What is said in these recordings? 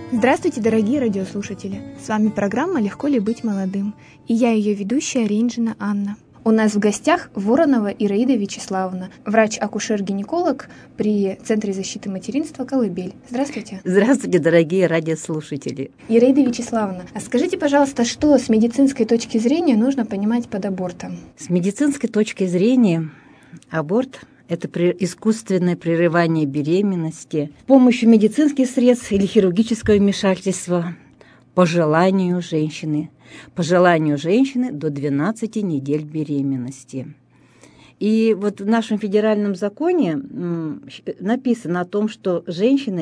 Здравствуйте, дорогие радиослушатели! С вами программа «Легко ли быть молодым?» и я ее ведущая Рейнджина Анна. У нас в гостях Воронова Ираида Вячеславовна, врач-акушер-гинеколог при Центре защиты материнства «Колыбель». Здравствуйте. Здравствуйте, дорогие радиослушатели. Ираида Вячеславовна, а скажите, пожалуйста, что с медицинской точки зрения нужно понимать под абортом? С медицинской точки зрения аборт – это искусственное прерывание беременности с помощью медицинских средств или хирургического вмешательства по желанию женщины до 12 недель беременности. И вот в нашем федеральном законе написано о том, что женщина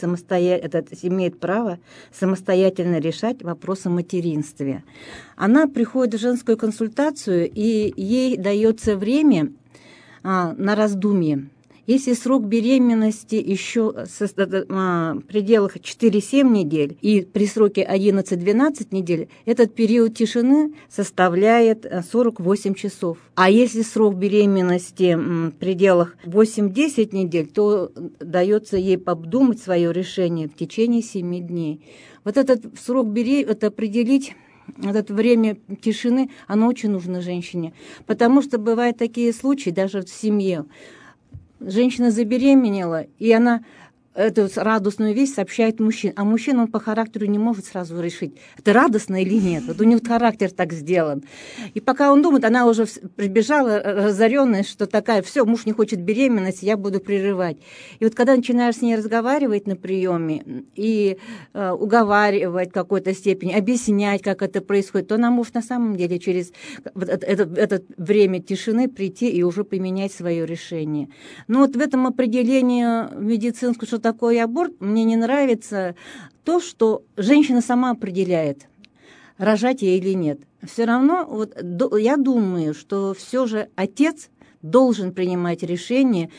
имеет право самостоятельно решать вопрос о материнстве. Она приходит в женскую консультацию, и ей дается время на раздумье. Если срок беременности еще в пределах 4-7 недель и при сроке 11-12 недель, этот период тишины составляет 48 часов. А если срок беременности в пределах 8-10 недель, то дается ей обдумать свое решение в течение 7 дней. Вот этот срок определить, это время тишины, оно очень нужно женщине. Потому что бывают такие случаи даже в семье. Женщина забеременела, и она эту радостную весть сообщает мужчине. А мужчина, он по характеру не может сразу решить, это радостно или нет. Вот у него характер так сделан. И пока он думает, она уже прибежала разоренная, что такая, все, муж не хочет беременности, я буду прерывать. И вот когда начинаешь с ней разговаривать на приеме и уговаривать в какой-то степени, объяснять, как это происходит, то она может на самом деле через это время тишины прийти и уже поменять свое решение. Но вот в этом определении медицинского, что такое аборт, мне не нравится то, что женщина сама определяет, рожать ей или нет. Все равно вот, я думаю, что все же отец должен принимать решение,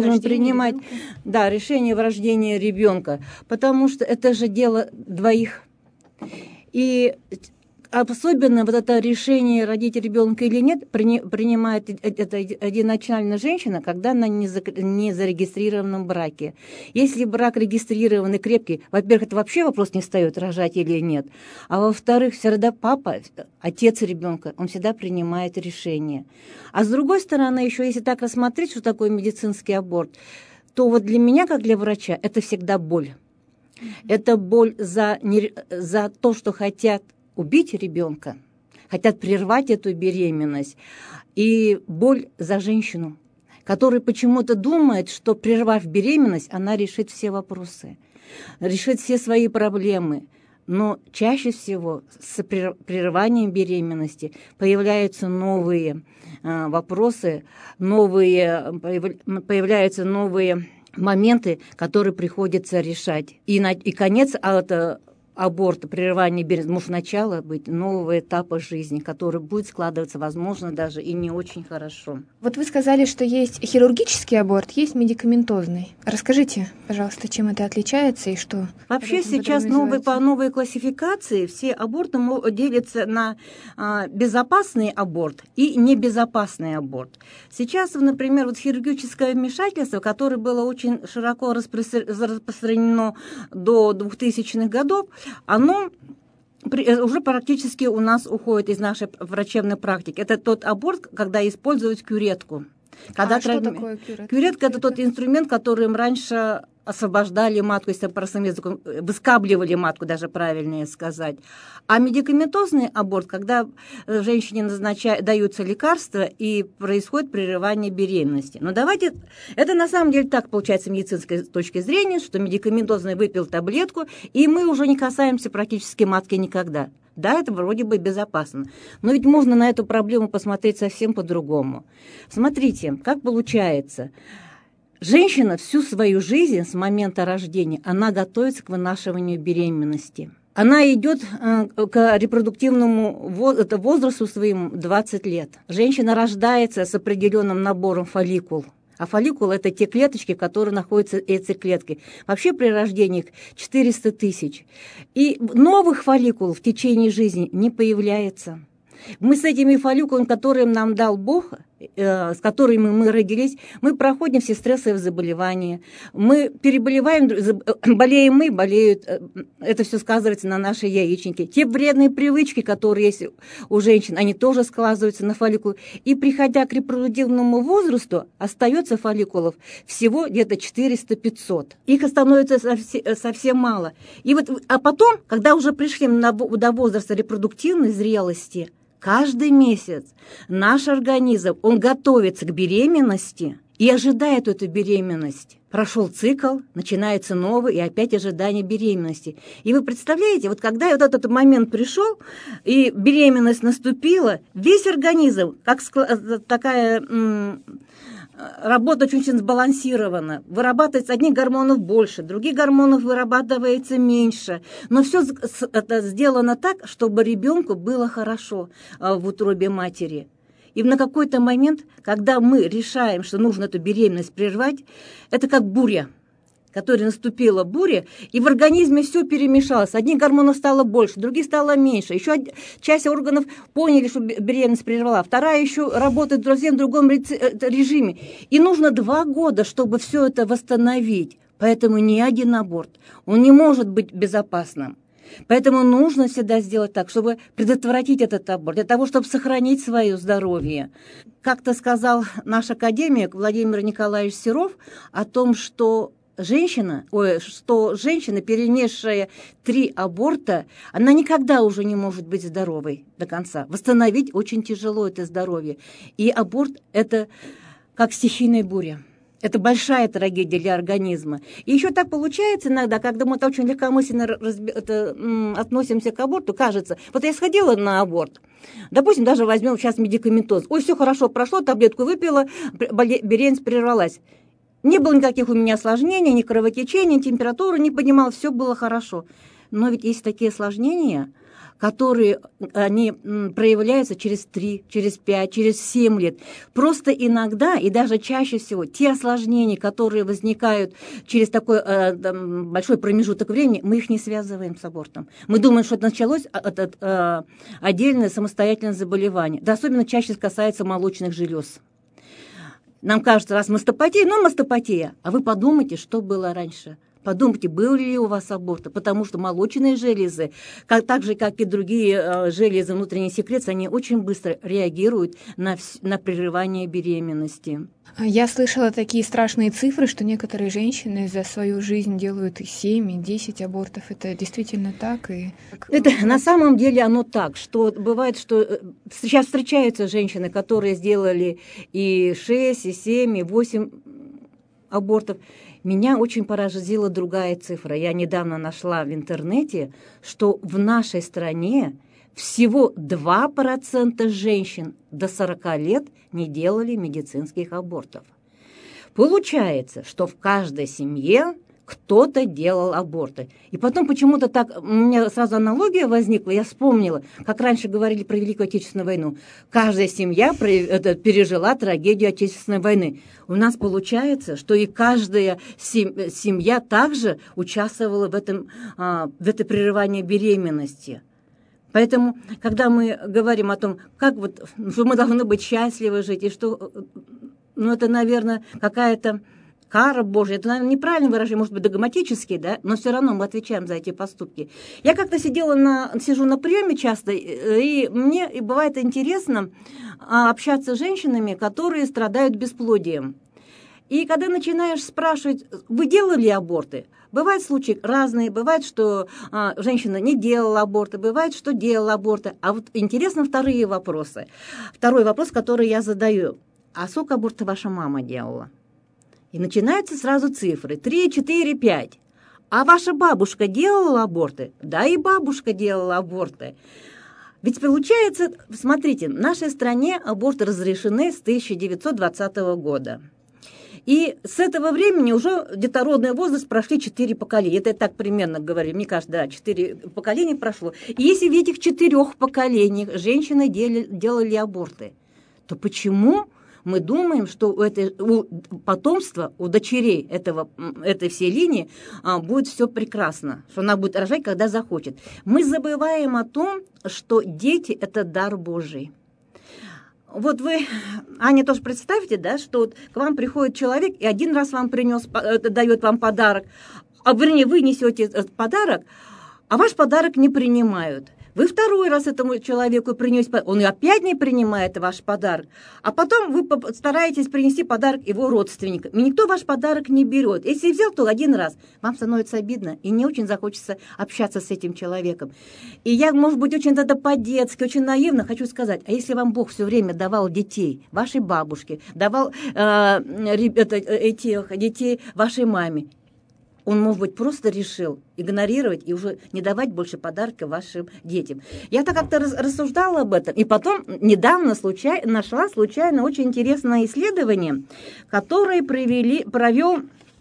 решение в рождении ребенка, потому что это же дело двоих. И особенно вот это решение, родить ребенка или нет, принимает это единачально женщина, когда она не в зарегистрированном браке. Если брак регистрированный, крепкий, во-первых, это вообще вопрос не встает, рожать или нет. А во-вторых, всегда папа, отец ребенка, он всегда принимает решение. А с другой стороны, еще если так рассмотреть, что такое медицинский аборт, то вот для меня, как для врача, это всегда боль. Это боль за то, что хотят убить ребенка, хотят прервать эту беременность, и боль за женщину, которая почему-то думает, что, прервав беременность, она решит все вопросы, решит все свои проблемы. Но чаще всего с прерыванием беременности появляются новые вопросы, появляются новые моменты, которые приходится решать. И конец аборта, прерывание беременности, может начало быть нового этапа жизни, который будет складываться, возможно, даже и не очень хорошо. Вот вы сказали, что есть хирургический аборт, есть медикаментозный. Расскажите, пожалуйста, чем это отличается и что? Вообще сейчас по новой классификации все аборты делятся на безопасный аборт и небезопасный аборт. Сейчас, например, вот хирургическое вмешательство, которое было очень широко распространено до 2000-х годов, оно уже практически у нас уходит из нашей врачебной практики. Это тот аборт, когда используют кюретку. Что такое кюретка? Кюретка – это тот инструмент, которым раньше освобождали матку, если простым языком, выскабливали матку, даже правильнее сказать. А медикаментозный аборт, когда женщине даются лекарства и происходит прерывание беременности. Но давайте, это на самом деле так получается с медицинской точки зрения, что медикаментозный выпил таблетку, и мы уже не касаемся практически матки никогда. Да, это вроде бы безопасно. Но ведь можно на эту проблему посмотреть совсем по-другому. Смотрите, как получается. Женщина всю свою жизнь с момента рождения, она готовится к вынашиванию беременности. Она идет к репродуктивному возрасту своему 20 лет. Женщина рождается с определенным набором фолликул. А фолликул – это те клеточки, которые находятся в яйцеклетке. Вообще при рождении 400 тысяч. И новых фолликулов в течение жизни не появляется. Мы с этими фолликулами, которые нам дал Бог, с которыми мы родились, мы проходим все стрессовые заболевания, мы переболеваем, болеем мы, болеют, это все сказывается на нашей яичнике. Те вредные привычки, которые есть у женщин, они тоже сказываются на фолликуле. И приходя к репродуктивному возрасту, остается фолликулов всего где-то 400-500. Их становится совсем мало. И вот, а потом, когда уже пришли до возраста репродуктивной зрелости, каждый месяц наш организм, он готовится к беременности и ожидает эту беременность. Прошел цикл, начинается новый, и опять ожидание беременности. И вы представляете, вот когда вот этот момент пришел, и беременность наступила, весь организм, как такая работа очень сбалансирована. Вырабатывается одних гормонов больше, других гормонов вырабатывается меньше. Но все это сделано так, чтобы ребенку было хорошо в утробе матери. И на какой-то момент, когда мы решаем, что нужно эту беременность прервать, это как буря, которая наступила буря, и в организме все перемешалось. Одних гормонов стало больше, других стало меньше. Еще часть органов поняли, что беременность прервала, вторая еще работает в совсем другом режиме. И нужно 2 года, чтобы все это восстановить. Поэтому ни один аборт, он не может быть безопасным. Поэтому нужно всегда сделать так, чтобы предотвратить этот аборт, для того, чтобы сохранить свое здоровье. Как-то сказал наш академик Владимир Николаевич Серов о том, что женщина, перенесшая 3 аборта, она никогда уже не может быть здоровой до конца. Восстановить очень тяжело это здоровье. И аборт – это как стихийная буря. Это большая трагедия для организма. И еще так получается иногда, когда мы очень легкомысленно относимся к аборту, кажется, вот я сходила на аборт, допустим, даже возьмем сейчас медикаментоз. Ой, все хорошо прошло, таблетку выпила, беременность прервалась. Не было никаких у меня осложнений, ни кровотечения, ни температуры не поднимала, все было хорошо. Но ведь есть такие осложнения, которые они проявляются через 3, через 5, через 7 лет. Просто иногда, и даже чаще всего, те осложнения, которые возникают через такой большой промежуток времени, мы их не связываем с абортом. Мы думаем, что это началось отдельное самостоятельное заболевание. Да, особенно чаще касается молочных желез. Нам кажется, раз мастопатия, мастопатия. А вы подумайте, что было раньше. Подумайте, были ли у вас аборты, потому что молочные железы, так же, как и другие железы внутренней секреции, они очень быстро реагируют на прерывание беременности. Я слышала такие страшные цифры, что некоторые женщины за свою жизнь делают и 7, и 10 абортов. Это действительно так? Это на самом деле оно так, что бывает, что сейчас встречаются женщины, которые сделали и 6, и 7, и 8 абортов. Меня очень поразила другая цифра. Я недавно нашла в интернете, что в нашей стране всего 2% женщин до 40 лет не делали медицинских абортов. Получается, что в каждой семье кто-то делал аборты. И потом почему-то так, у меня сразу аналогия возникла, я вспомнила, как раньше говорили про Великую Отечественную войну. Каждая семья пережила трагедию Отечественной войны. У нас получается, что и каждая семья также участвовала в этой прерывании беременности. Поэтому, когда мы говорим о том, что мы должны быть счастливы жить, и что, это, наверное, какая-то кара Божья, это, наверное, неправильное выражение, может быть, догматический, да, но все равно мы отвечаем за эти поступки. Я как-то сижу на приеме часто, и мне бывает интересно общаться с женщинами, которые страдают бесплодием. И когда начинаешь спрашивать, вы делали аборты? Бывают случаи разные, бывает, что женщина не делала аборты, бывает, что делала аборты. А вот интересно вторые вопросы. Второй вопрос, который я задаю. А сколько абортов ваша мама делала? И начинаются сразу цифры. 3, 4, 5. А ваша бабушка делала аборты? Да, и бабушка делала аборты. Ведь получается, смотрите, в нашей стране аборты разрешены с 1920 года. И с этого времени уже детородный возраст прошли 4 поколения. Это я так примерно говорю. Мне кажется, да, 4 поколения прошло. И если в этих 4 поколениях женщины делали аборты, то почему мы думаем, что у потомства, у дочерей этой всей линии будет все прекрасно, что она будет рожать, когда захочет? Мы забываем о том, что дети – это дар Божий. Вот вы, Аня, тоже представьте, да, что вот к вам приходит человек и один раз вам принес, дает вам подарок, вернее, вы несете этот подарок, а ваш подарок не принимают. Вы второй раз этому человеку принесете, он опять не принимает ваш подарок, а потом вы стараетесь принести подарок его родственникам, и никто ваш подарок не берет. Если взял, то один раз, вам становится обидно, и не очень захочется общаться с этим человеком. И я, может быть, очень тогда по-детски, очень наивно хочу сказать, а если вам Бог все время давал детей, вашей бабушке, давал этих детей вашей маме, он, может быть, просто решил игнорировать и уже не давать больше подарка вашим детям. Я так как-то рассуждала об этом. И потом недавно нашла случайно очень интересное исследование, которое провел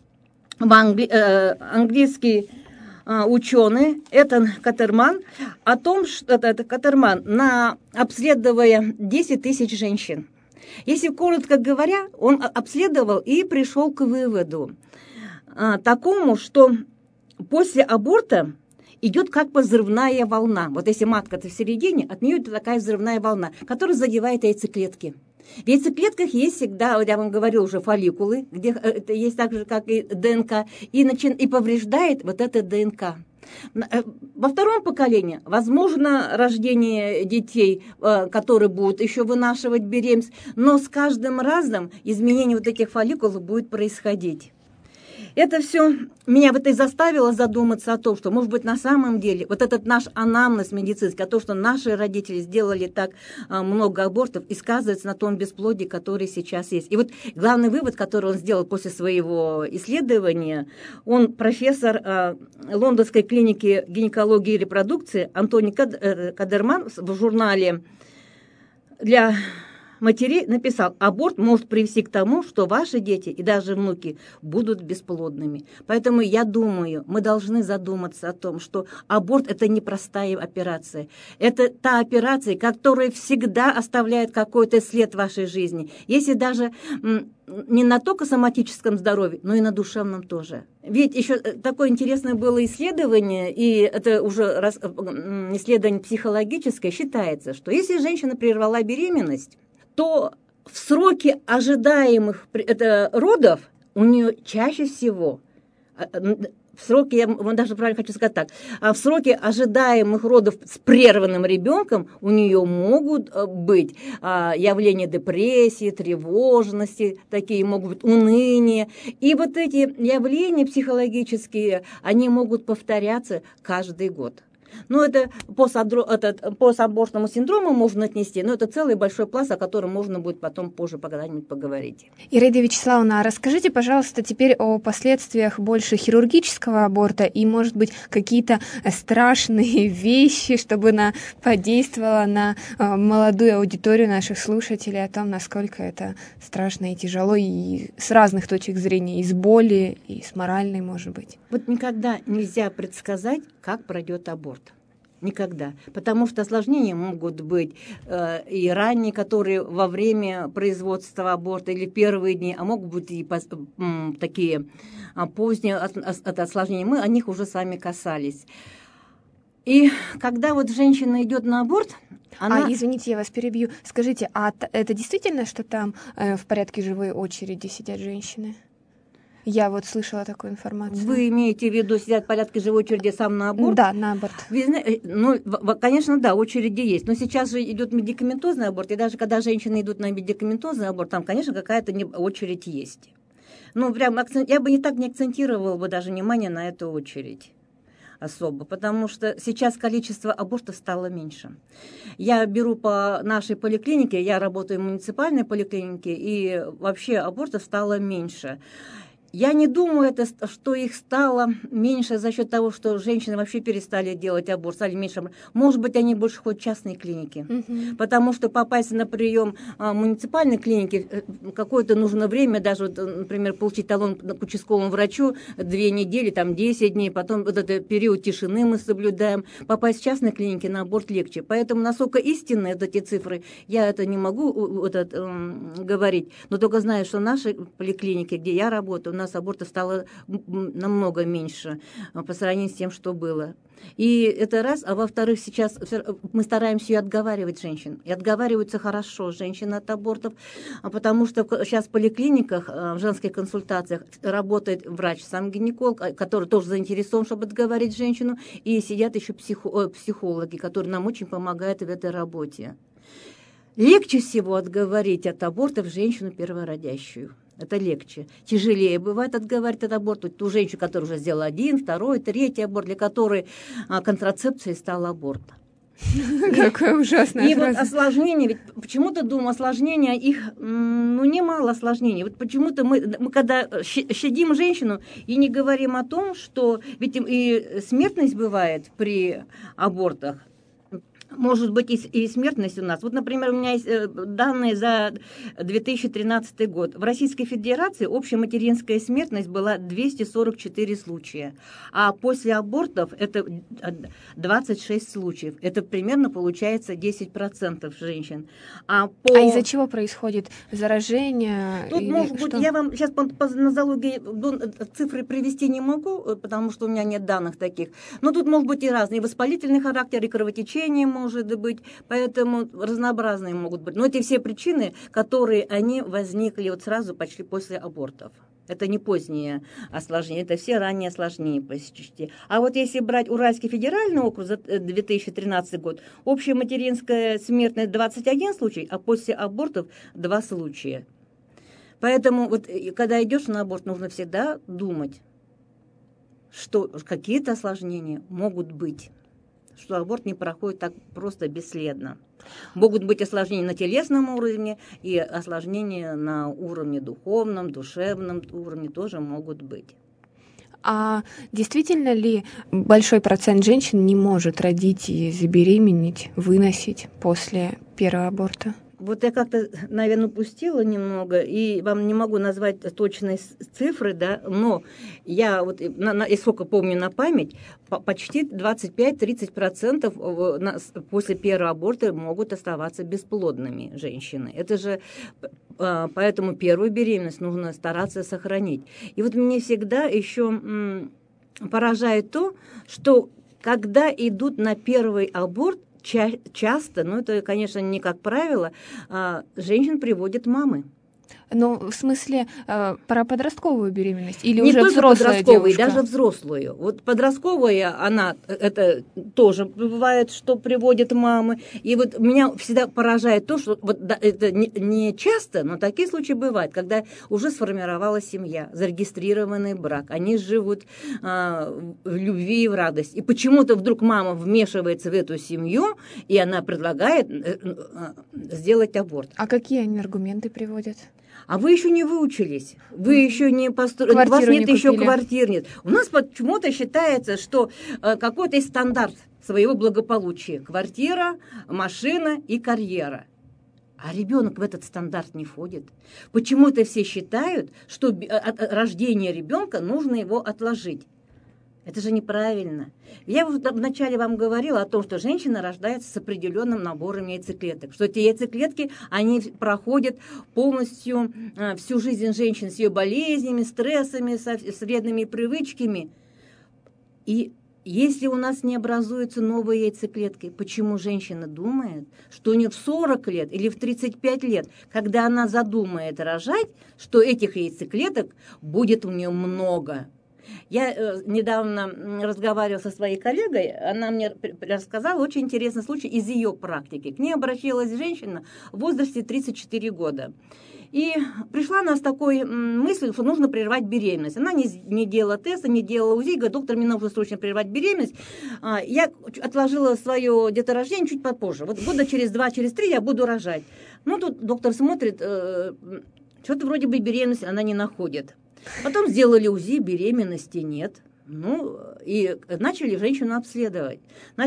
английский ученый Этан Катерман, о том, что Катерман, обследуя 10 тысяч женщин. Если коротко говоря, он обследовал и пришел к выводу такому, что после аборта идет как бы взрывная волна. Вот если матка-то в середине, от нее идет такая взрывная волна, которая задевает яйцеклетки. В яйцеклетках есть всегда, вот я вам говорила уже, фолликулы, где это есть так же, как и ДНК, и повреждает вот это ДНК. Во втором поколении возможно рождение детей, которые будут еще вынашивать беременность, но с каждым разом изменение вот этих фолликулов будет происходить. Это все меня и заставило задуматься о том, что, может быть, на самом деле вот этот наш анамнез медицинский, то, что наши родители сделали так много абортов, и сказывается на том бесплодии, который сейчас есть. И вот главный вывод, который он сделал после своего исследования, он профессор Лондонской клиники гинекологии и репродукции Антони Кадерман в журнале для матерей написал: аборт может привести к тому, что ваши дети и даже внуки будут бесплодными. Поэтому я думаю, мы должны задуматься о том, что аборт – это непростая операция. Это та операция, которая всегда оставляет какой-то след в вашей жизни. Если даже не на только соматическом здоровье, но и на душевном тоже. Ведь еще такое интересное было исследование, и это уже исследование психологическое, считается, что если женщина прервала беременность, то в сроке ожидаемых родов у нее чаще всего, в сроке, я даже правильно хочу сказать так, в сроке ожидаемых родов с прерванным ребенком у нее могут быть явления депрессии, тревожности, такие могут быть уныния. И вот эти явления психологические, они могут повторяться каждый год. Ну, это постабортному синдрому можно отнести, но это целый большой пласт, о котором можно будет потом позже когда-нибудь поговорить. Ираида Вячеславовна, расскажите, пожалуйста, теперь о последствиях больше хирургического аборта и, может быть, какие-то страшные вещи, чтобы она подействовала на молодую аудиторию наших слушателей, о том, насколько это страшно и тяжело, и с разных точек зрения, и с боли, и с моральной, может быть. Вот никогда нельзя предсказать, как пройдет аборт. Никогда. Потому что осложнения могут быть и ранние, которые во время производства аборта или первые дни, а могут быть и такие поздние осложнения. Мы о них уже с вами касались. И когда вот женщина идет на аборт, она... Извините, я вас перебью. Скажите, а это действительно, что там в порядке живой очереди сидят женщины? Я вот слышала такую информацию. Вы имеете в виду, сидят в порядке живой очереди сам на аборт? Да, на аборт. Ну, конечно, да, очереди есть. Но сейчас же идет медикаментозный аборт, и даже когда женщины идут на медикаментозный аборт, там, конечно, какая-то очередь есть. Ну, прям я бы не акцентировала бы даже внимание на эту очередь особо, потому что сейчас количество абортов стало меньше. Я беру по нашей поликлинике, я работаю в муниципальной поликлинике, и вообще абортов стало меньше. Я не думаю, что их стало меньше за счет того, что женщины вообще перестали делать аборт, стали меньше. Может быть, они больше ходят в частные клиники. Потому что попасть на прием в муниципальной клинике какое-то нужно время, даже, вот, например, получить талон к участковому врачу 2 недели, там 10 дней, потом вот этот период тишины мы соблюдаем. Попасть в частной клинике на аборт легче. Поэтому, насколько истинны вот эти цифры, я это не могу говорить. Но только знаю, что в нашей поликлинике, где я работаю, нас абортов стало намного меньше по сравнению с тем, что было. И это раз, а во-вторых, сейчас мы стараемся и отговаривать женщин. И отговариваются хорошо женщины от абортов, потому что сейчас в поликлиниках, в женских консультациях работает врач, сам гинеколог, который тоже заинтересован, чтобы отговорить женщину, и сидят еще психологи, которые нам очень помогают в этой работе. Легче всего отговорить от абортов женщину первородящую. Это легче. Тяжелее бывает отговаривать от аборта ту женщину, которая уже сделала 1, 2, 3 аборт, для которой контрацепцией стал аборт. Какое ужасное. И вот осложнения, ведь почему-то, думаю, осложнения, их, немало осложнений. Вот почему-то мы когда щадим женщину и не говорим о том, что ведь и смертность бывает при абортах, может быть, и смертность у нас. Вот, например, у меня есть данные за 2013 год. В Российской Федерации общая материнская смертность была 244 случая, а после абортов это 26 случаев. Это примерно получается 10% женщин. А из-за чего происходит заражение? Тут, может быть, я вам сейчас по нозологии цифры привести не могу, потому что у меня нет данных таких. Но тут может быть и разные. И воспалительный характер, и кровотечение может быть, поэтому разнообразные могут быть. Но эти все причины, которые они возникли вот сразу почти после абортов. Это не поздние осложнения, это все ранние осложнения почти. А вот если брать Уральский федеральный округ за 2013 год, общая материнская смертность 21 случай, а после абортов 2 случая. Поэтому вот когда идешь на аборт, нужно всегда думать, что какие-то осложнения могут быть, что аборт не проходит так просто бесследно. Могут быть осложнения на телесном уровне и осложнения на уровне духовном, душевном уровне тоже могут быть. А действительно ли большой процент женщин не может родить и забеременеть, выносить после первого аборта? Вот я как-то, наверное, упустила немного, и вам не могу назвать точные цифры, да, но я вот, и сколько помню на память, почти 25-30% после первого аборта могут оставаться бесплодными женщины. Это же, поэтому первую беременность нужно стараться сохранить. И вот мне всегда еще поражает то, что когда идут на первый аборт, часто, это, конечно, не как правило, женщин приводят мамы. Ну, в смысле, про подростковую беременность или не уже взрослая девушка? Даже взрослую. Вот подростковая, она, это тоже бывает, что приводят мамы. И вот меня всегда поражает то, что вот, да, это не часто, но такие случаи бывают, когда уже сформировалась семья, зарегистрированный брак, они живут в любви и в радости. И почему-то вдруг мама вмешивается в эту семью, и она предлагает сделать аборт. А какие они аргументы приводят? А вы еще не выучились, вы еще не построили, у вас нет еще квартир, нет. У нас почему-то считается, что какой-то есть стандарт своего благополучия. Квартира, машина и карьера. А ребенок в этот стандарт не входит. Почему-то все считают, что от рождения ребенка нужно его отложить. Это же неправильно. Я вначале вам говорила о том, что женщина рождается с определенным набором яйцеклеток, что эти яйцеклетки, они проходят полностью всю жизнь женщины с ее болезнями, стрессами, с вредными привычками. И если у нас не образуются новые яйцеклетки, почему женщина думает, что у нее в 40 лет или в 35 лет, когда она задумает рожать, что этих яйцеклеток будет у нее много? Я недавно разговаривала со своей коллегой, она мне рассказала очень интересный случай из ее практики. К ней обратилась женщина в возрасте 34 года. И пришла она с такой мыслью, что нужно прервать беременность. Она не делала теста, не делала УЗИ, говорит, доктор, мне нужно срочно прервать беременность. Я отложила свое деторождение чуть попозже. Вот года через 2, через 3 я буду рожать. Ну, тут доктор смотрит, что-то вроде бы беременность она не находит. Потом сделали УЗИ, беременности нет. И начали женщину обследовать.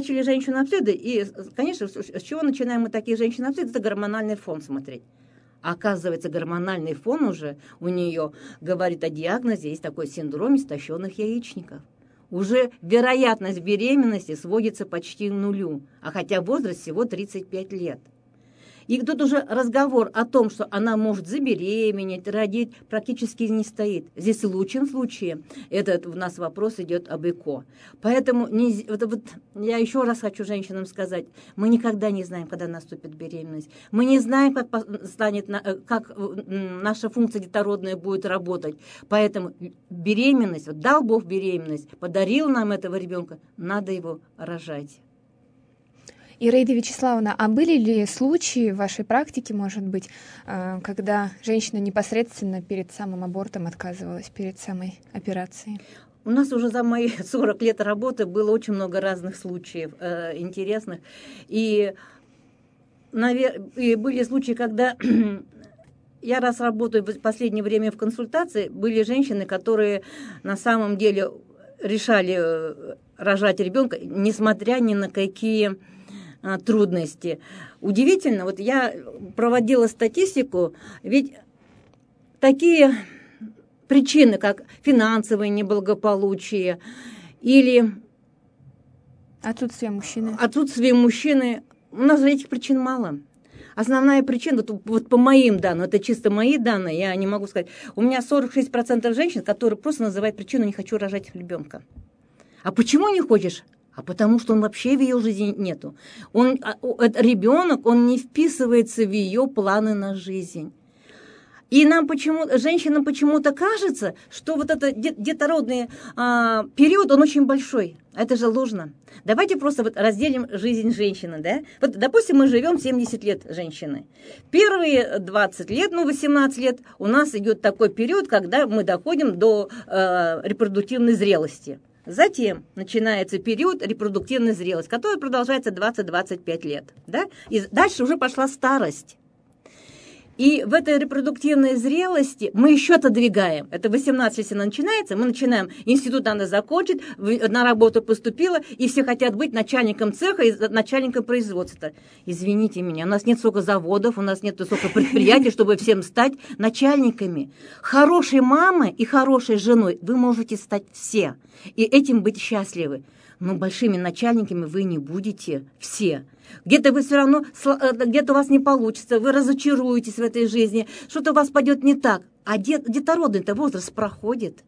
И, конечно, с чего начинаем мы такие женщины обследовать? Это гормональный фон смотреть. А оказывается, гормональный фон уже у нее говорит о диагнозе, есть такой синдром истощенных яичников. Уже вероятность беременности сводится почти к нулю, а хотя возраст всего 35 лет. И тут уже разговор о том, что она может забеременеть, родить, практически не стоит. Здесь в лучшем случае этот у нас вопрос идет об ЭКО. Поэтому я еще раз хочу женщинам сказать, мы никогда не знаем, когда наступит беременность. Мы не знаем, как наша функция детородная будет работать. Поэтому беременность, вот дал Бог беременность, подарил нам этого ребенка, надо его рожать. Ираида Вячеславовна, а были ли случаи в вашей практике, может быть, когда женщина непосредственно перед самым абортом отказывалась, перед самой операцией? У нас уже за мои 40 лет работы было очень много разных случаев интересных. И были случаи, когда я раз работаю в последнее время в консультации, были женщины, которые на самом деле решали рожать ребенка, несмотря ни на какие трудности. Удивительно, вот я проводила статистику, ведь такие причины, как финансовое неблагополучие или отсутствие мужчины, у нас же этих причин мало. Основная причина, вот по моим данным, это чисто мои данные, я не могу сказать, у меня 46% женщин, которые просто называют причину «не хочу рожать ребенка». А почему не хочешь? А потому что он вообще в ее жизни нету. Ребенок, он не вписывается в ее планы на жизнь. И женщинам почему-то кажется, что вот этот детородный период, он очень большой. Это же ложно. Давайте просто разделим жизнь женщины. Да? Вот, допустим, мы живем 70 лет женщины. Первые 20 лет, 18 лет у нас идет такой период, когда мы доходим до репродуктивной зрелости. Затем начинается период репродуктивной зрелости, который продолжается 20-25 лет. Да? И дальше уже пошла старость. И в этой репродуктивной зрелости мы еще отодвигаем. Это 18, если она начинается, мы начинаем, институт надо закончить, на работу поступила, и все хотят быть начальником цеха и начальником производства. Извините меня, у нас нет столько заводов, у нас нет столько предприятий, чтобы всем стать начальниками. Хорошей мамой и хорошей женой вы можете стать все, и этим быть счастливы. Но большими начальниками вы не будете все. Где-то вы все равно, где-то у вас не получится, вы разочаруетесь в этой жизни, что-то у вас пойдет не так. А детородный-то возраст проходит.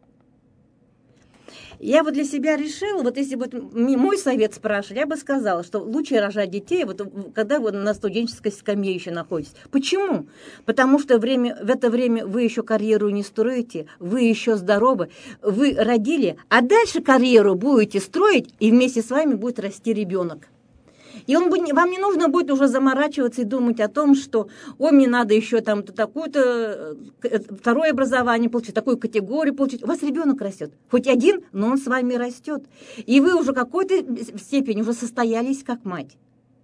Я вот для себя решила, вот если бы мой совет спрашивали, я бы сказала, что лучше рожать детей, вот когда вы на студенческой скамье еще находитесь. Почему? Потому что в это время вы еще карьеру не строите, вы еще здоровы, вы родили, а дальше карьеру будете строить, и вместе с вами будет расти ребенок. И вам не нужно будет уже заморачиваться и думать о том, что мне надо еще там такое-то второе образование получить, такую категорию получить. У вас ребенок растет. Хоть один, но он с вами растет. И вы уже в какой-то степени уже состоялись как мать.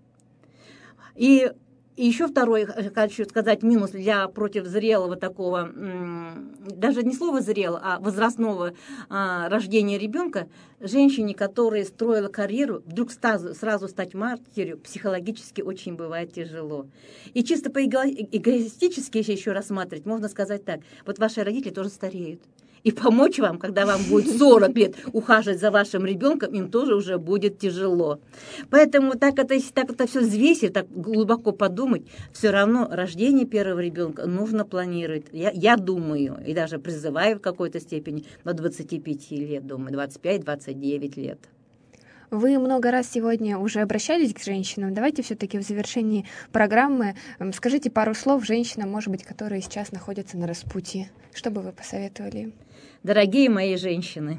И еще второй, хочу сказать, минус против зрелого такого, даже не слово зрелого, а возрастного рождения ребенка, женщине, которая строила карьеру, вдруг сразу стать матерью, психологически очень бывает тяжело. И чисто эгоистически, если еще рассматривать, можно сказать так, вот ваши родители тоже стареют. И помочь вам, когда вам будет 40 лет, ухаживать за вашим ребенком, им тоже уже будет тяжело. Поэтому если это все взвесить, так глубоко подумать, все равно рождение первого ребенка нужно планировать. Я думаю, и даже призываю в какой-то степени до 25 лет, думаю, 25-29 лет. Вы много раз сегодня уже обращались к женщинам. Давайте все-таки в завершении программы скажите пару слов женщинам, может быть, которые сейчас находятся на распутье. Что бы вы посоветовали? Дорогие мои женщины,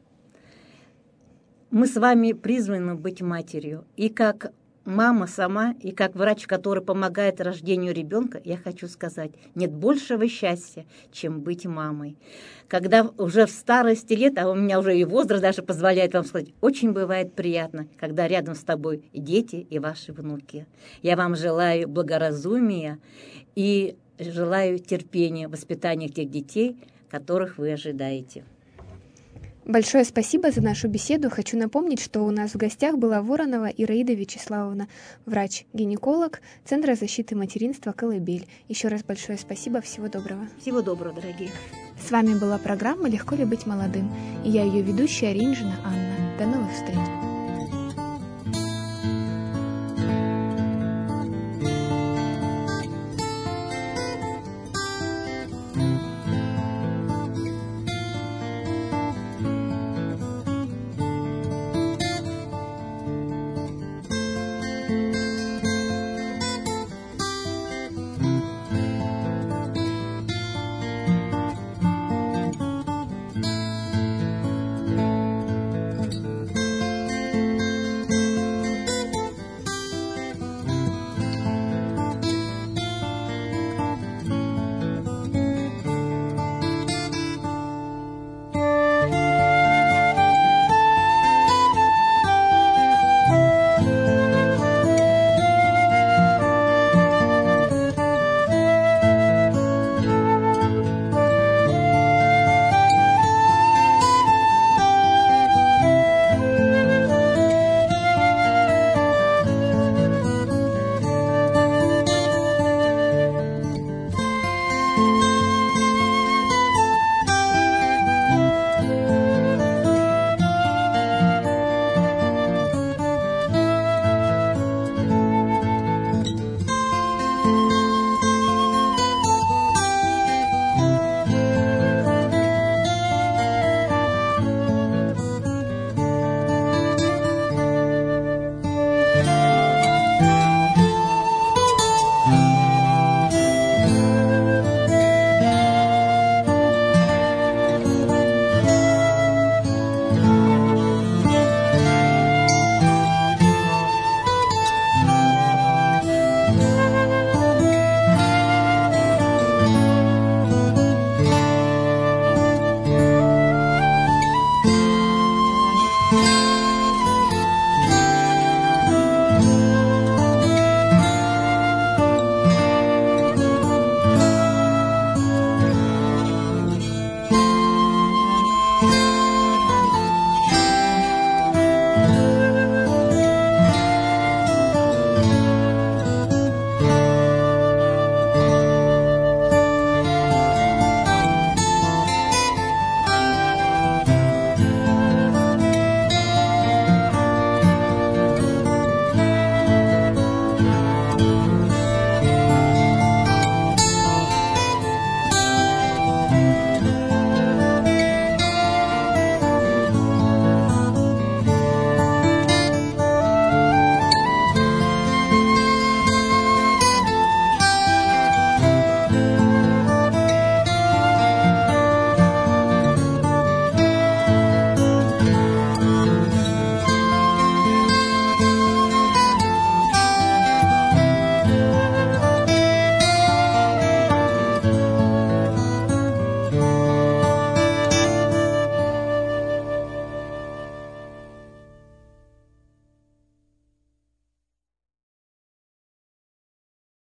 мы с вами призваны быть матерью. И как мама сама, и как врач, который помогает рождению ребенка, я хочу сказать, нет большего счастья, чем быть мамой. Когда уже в старости лет, а у меня уже и возраст даже позволяет вам сказать, очень бывает приятно, когда рядом с тобой дети и ваши внуки. Я вам желаю благоразумия и желаю терпения в воспитании тех детей, которых вы ожидаете. Большое спасибо за нашу беседу. Хочу напомнить, что у нас в гостях была Воронова Ираида Вячеславовна, врач-гинеколог Центра защиты материнства «Колыбель». Еще раз большое спасибо. Всего доброго. Всего доброго, дорогие. С вами была программа «Легко ли быть молодым?» и я ее ведущая Ринжина Анна. До новых встреч.